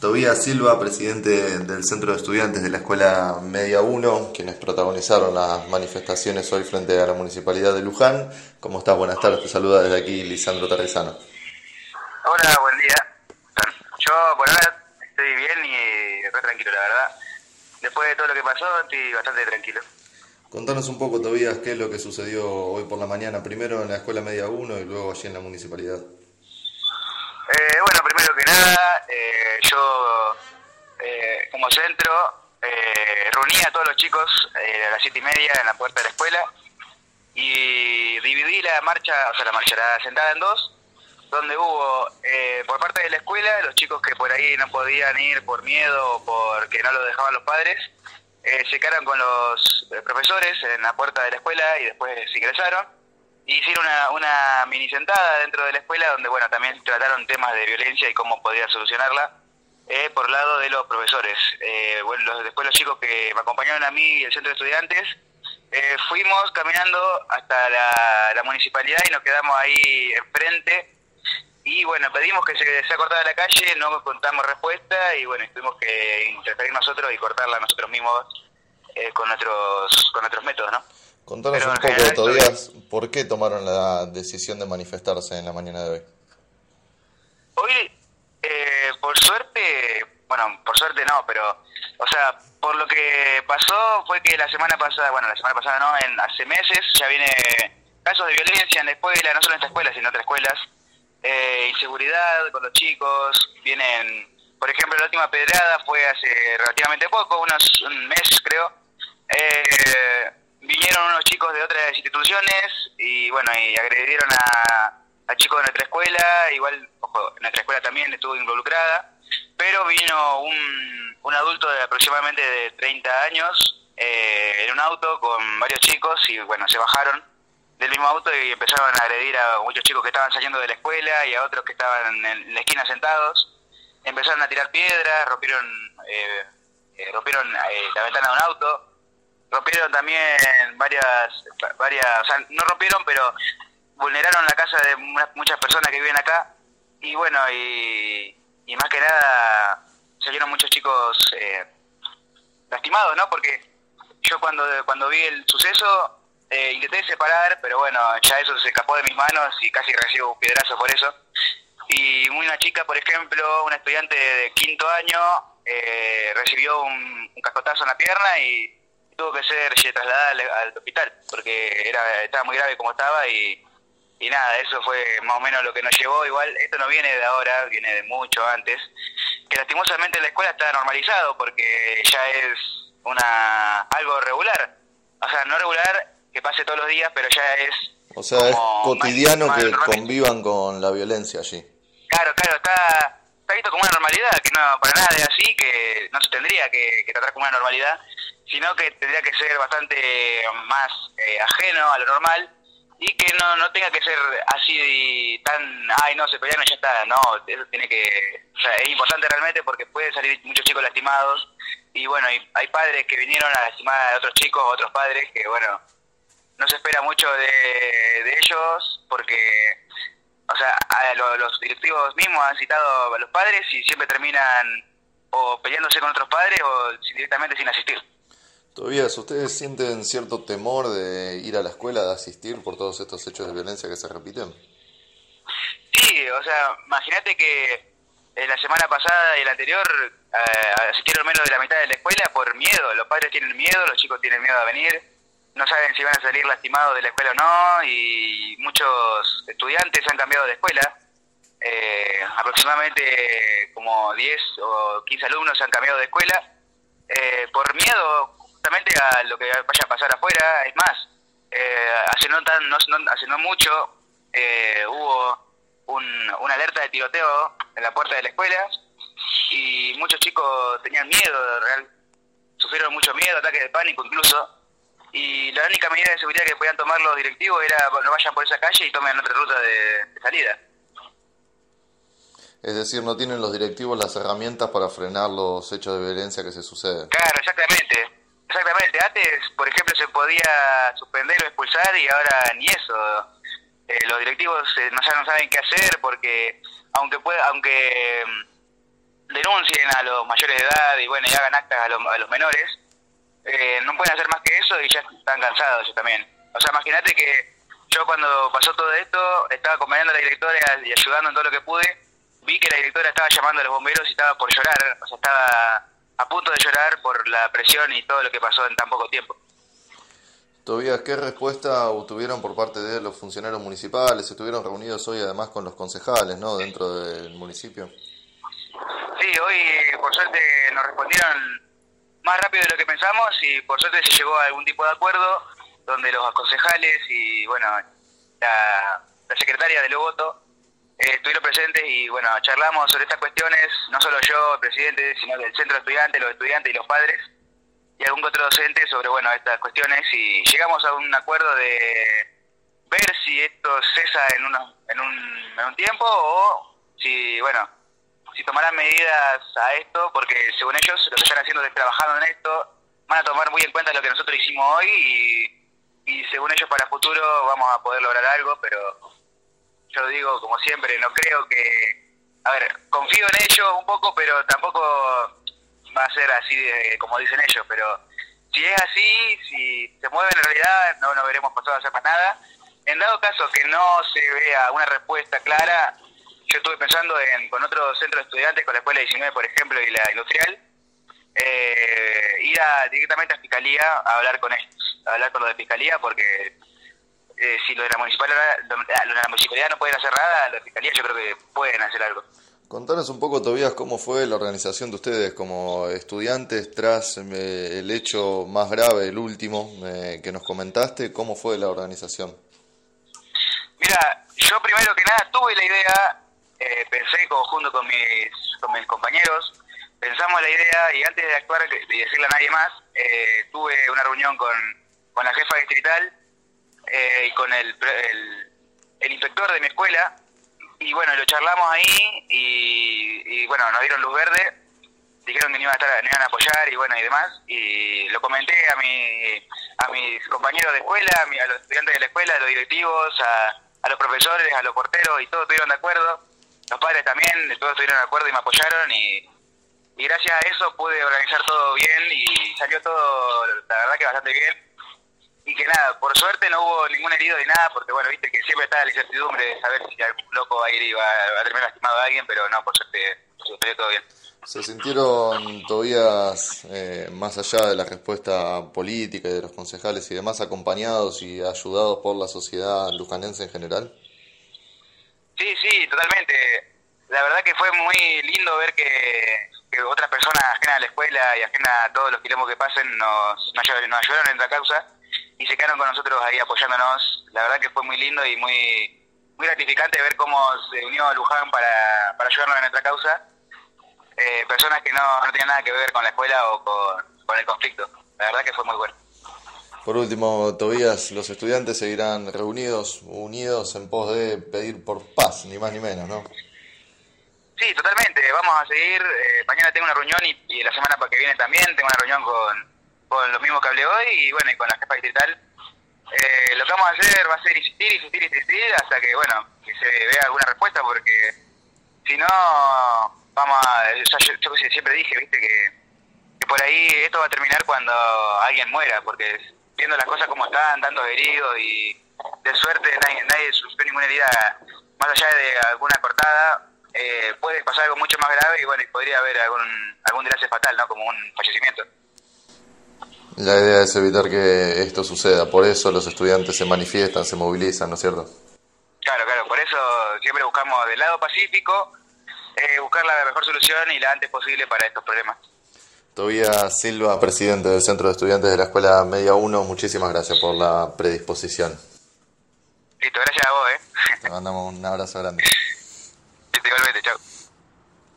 Tobías Silva, presidente del Centro de Estudiantes de la Escuela Media 1, quienes protagonizaron las manifestaciones hoy frente a la Municipalidad de Luján. ¿Cómo estás? Buenas tardes, te saluda desde aquí Lisandro Tarresano. Hola, buen día. Yo por ahora estoy bien y re tranquilo, la verdad. Después de todo lo que pasó, estoy bastante tranquilo. Contanos un poco, Tobías, qué es lo que sucedió hoy por la mañana, primero en la Escuela Media 1 y luego allí en la Municipalidad. Bueno, primero que nada, yo como centro reuní a todos los chicos a las 7:30 en la puerta de la escuela y dividí la sentada en dos, donde hubo por parte de la escuela los chicos que por ahí no podían ir por miedo o porque no lo dejaban los padres, se quedaron con los profesores en la puerta de la escuela y después se ingresaron. Hicieron una mini sentada dentro de la escuela donde, bueno, también trataron temas de violencia y cómo podía solucionarla por lado de los profesores. Después los chicos que me acompañaron a mí y el centro de estudiantes, fuimos caminando hasta la municipalidad y nos quedamos ahí enfrente. Y bueno, pedimos que se cortara la calle, no contamos respuesta y bueno, tuvimos que interferir nosotros y cortarla nosotros mismos con nuestros métodos, ¿no? Contanos Pero un poco, Tobías, ¿por qué tomaron la decisión de manifestarse en la mañana de hoy? Hoy, por suerte no, pero, o sea, por lo que pasó fue que la semana pasada no, hace meses ya viene casos de violencia en la escuela, no solo en esta escuela, sino en otras escuelas, inseguridad con los chicos, vienen, por ejemplo, la última pedrada fue hace relativamente poco, un mes creo, vinieron unos chicos de otras instituciones y bueno, y agredieron a chicos de nuestra escuela, igual, ojo, nuestra escuela también estuvo involucrada, pero vino un adulto de aproximadamente de 30 años en un auto con varios chicos y bueno, se bajaron del mismo auto y empezaron a agredir a muchos chicos que estaban saliendo de la escuela y a otros que estaban en la esquina sentados, empezaron a tirar piedras, rompieron la ventana de un auto, rompieron también varias, o sea, no rompieron, pero vulneraron la casa de muchas personas que viven acá, y bueno, y más que nada salieron muchos chicos lastimados, ¿no? Porque yo cuando vi el suceso intenté separar, pero bueno, ya eso se escapó de mis manos y casi recibo un piedrazo por eso. Y una chica, por ejemplo, una estudiante de 5º año, recibió un cascotazo en la pierna y tuvo que ser trasladada al hospital porque estaba muy grave como estaba y nada, eso fue más o menos lo que nos llevó. Igual esto no viene de ahora, viene de mucho antes, que lastimosamente en la escuela está normalizado porque ya es algo regular, o sea, no regular que pase todos los días, pero ya es, o sea, es cotidiano más que normal. Convivan con la violencia allí. Claro, está visto como una normalidad, que no, para nada es así, que no se tendría que tratar como una normalidad, sino que tendría que ser bastante más ajeno a lo normal y que no tenga que ser así tan, no, se pelearon y ya está, no, eso tiene que, o sea, es importante realmente porque pueden salir muchos chicos lastimados y bueno, hay padres que vinieron a lastimar a otros chicos, otros padres que bueno, no se espera mucho de ellos porque, o sea, los directivos mismos han citado a los padres y siempre terminan o peleándose con otros padres o directamente sin asistir. Tobías, ¿ustedes sienten cierto temor de ir a la escuela, de asistir por todos estos hechos de violencia que se repiten? Sí, o sea, imagínate que la semana pasada y la anterior asistieron menos de la mitad de la escuela por miedo. Los padres tienen miedo, los chicos tienen miedo a venir, no saben si van a salir lastimados de la escuela o no, y muchos estudiantes han cambiado de escuela. Aproximadamente como 10 o 15 alumnos han cambiado de escuela por miedo justamente a lo que vaya a pasar afuera. Es más, hace no mucho hubo una alerta de tiroteo en la puerta de la escuela y muchos chicos tenían miedo, sufrieron mucho miedo, ataques de pánico incluso, y la única medida de seguridad que podían tomar los directivos era no vayan por esa calle y tomen otra ruta de salida. Es decir, no tienen los directivos las herramientas para frenar los hechos de violencia que se suceden. Claro, exactamente. Antes, por ejemplo, se podía suspender o expulsar y ahora ni eso. Los directivos ya no saben qué hacer porque aunque denuncien a los mayores de edad y bueno, y hagan actas a los menores, no pueden hacer más que eso y ya están cansados ellos también. O sea, imagínate que yo cuando pasó todo esto, estaba acompañando a la directora y ayudando en todo lo que pude, vi que la directora estaba llamando a los bomberos y estaba por llorar, o sea, estaba a punto de llorar por la presión y todo lo que pasó en tan poco tiempo. Tobías, ¿qué respuesta obtuvieron por parte de los funcionarios municipales? Estuvieron reunidos hoy además con los concejales, ¿no?, dentro del municipio. Sí, hoy por suerte nos respondieron más rápido de lo que pensamos y por suerte se llegó a algún tipo de acuerdo donde los concejales y bueno, la secretaria de Loboto estuvieron presentes y bueno, charlamos sobre estas cuestiones, no solo yo, el presidente, sino del centro de estudiantes, los estudiantes y los padres y algún otro docente sobre bueno estas cuestiones y llegamos a un acuerdo de ver si esto cesa en un tiempo o si bueno, si tomarán medidas a esto, porque según ellos lo que están haciendo es trabajando en esto, van a tomar muy en cuenta lo que nosotros hicimos hoy y según ellos para el futuro vamos a poder lograr algo, pero yo digo, como siempre, no creo que... A ver, confío en ellos un poco, pero tampoco va a ser así como dicen ellos, pero si es así, si se mueven en realidad, no veremos pasado a hacer más nada. En dado caso que no se vea una respuesta clara, yo estuve pensando con otro centro de estudiantes, con la Escuela 19, por ejemplo, y la Industrial, ir directamente a Fiscalía a hablar con ellos, a hablar con los de Fiscalía, porque si lo de la municipalidad no pueden hacer nada, los de Fiscalía yo creo que pueden hacer algo. Contanos un poco, Tobías, cómo fue la organización de ustedes como estudiantes tras el hecho más grave, el último que nos comentaste. ¿Cómo fue la organización? Mira, yo primero que nada tuve la idea, pensé junto con mis compañeros, pensamos la idea y antes de actuar y decirle a nadie más, tuve una reunión con la jefa distrital y con el inspector de mi escuela y bueno, lo charlamos ahí y bueno, nos dieron luz verde, dijeron que nos iban a apoyar y bueno y demás y lo comenté a mis compañeros de escuela, a los estudiantes de la escuela, a los directivos, a los profesores, a los porteros y todos estuvieron de acuerdo, los padres también, todos estuvieron de acuerdo y me apoyaron y gracias a eso pude organizar todo bien y salió todo, la verdad que bastante bien. Y que nada, por suerte no hubo ningún herido ni nada, porque bueno, viste que siempre está la incertidumbre de saber si algún loco va a ir y va a terminar lastimado a alguien, pero no, por suerte salió todo bien. ¿Se sintieron, Tobías, más allá de la respuesta política y de los concejales y demás, acompañados y ayudados por la sociedad lujanense en general? Sí, totalmente. La verdad que fue muy lindo ver que otras personas ajenas a la escuela y ajenas a todos los quilombos que pasen nos ayudaron en la causa y se quedaron con nosotros ahí apoyándonos. La verdad que fue muy lindo y muy gratificante ver cómo se unió Luján para ayudarnos en nuestra causa. Personas que no tenían nada que ver con la escuela o con el conflicto. La verdad que fue muy bueno. Por último, Tobías, los estudiantes seguirán reunidos, unidos en pos de pedir por paz, ni más ni menos, ¿no? Sí, totalmente. Vamos a seguir. Mañana tengo una reunión y la semana que viene también tengo una reunión con los mismos que hablé hoy y bueno, y con la jefa distrital. Lo que vamos a hacer va a ser insistir hasta que, bueno, que se vea alguna respuesta, porque si no, yo siempre dije, viste, que por ahí esto va a terminar cuando alguien muera, porque viendo las cosas como están, tantos heridos y de suerte nadie sufrió ninguna herida, más allá de alguna cortada, puede pasar algo mucho más grave y bueno, y podría haber algún deslace fatal, ¿no? Como un fallecimiento. La idea es evitar que esto suceda, por eso los estudiantes se manifiestan, se movilizan, ¿no es cierto? Claro, por eso siempre buscamos del lado pacífico, buscar la mejor solución y la antes posible para estos problemas. Tobías Silva, presidente del Centro de Estudiantes de la Escuela Media 1, muchísimas gracias por la predisposición. Listo, gracias a vos, Te mandamos un abrazo grande. Igualmente, chao.